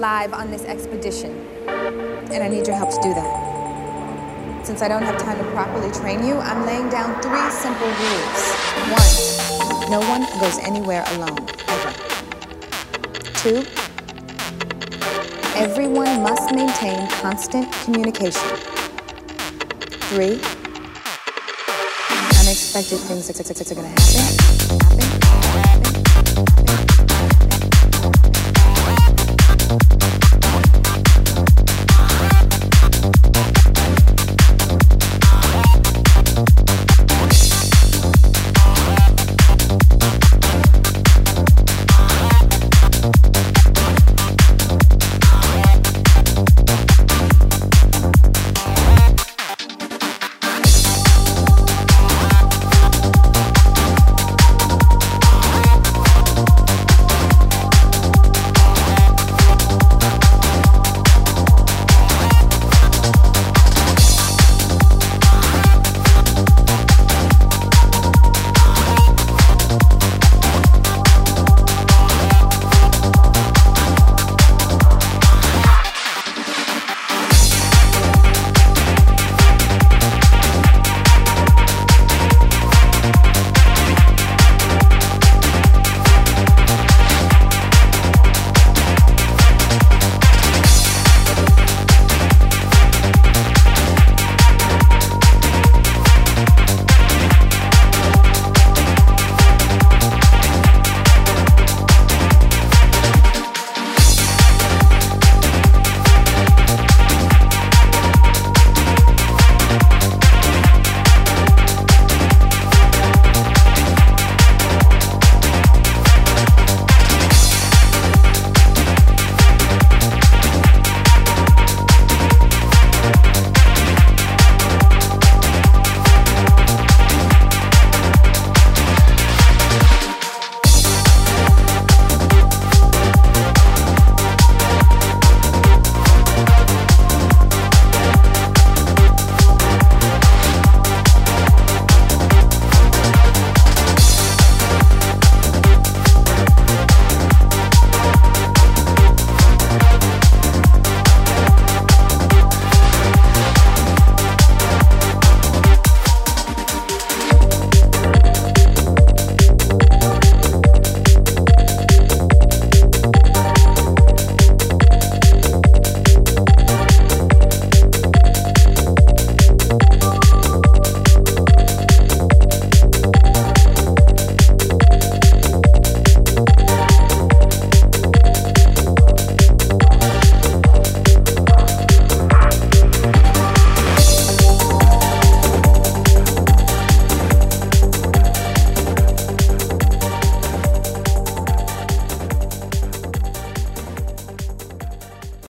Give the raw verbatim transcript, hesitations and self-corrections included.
alive on this expedition, and I need your help to do that. Since I don't have time to properly train you, I'm laying down three simple rules. One, no one goes anywhere alone, ever. Two, everyone must maintain constant communication. Three, unexpected things are gonna happen.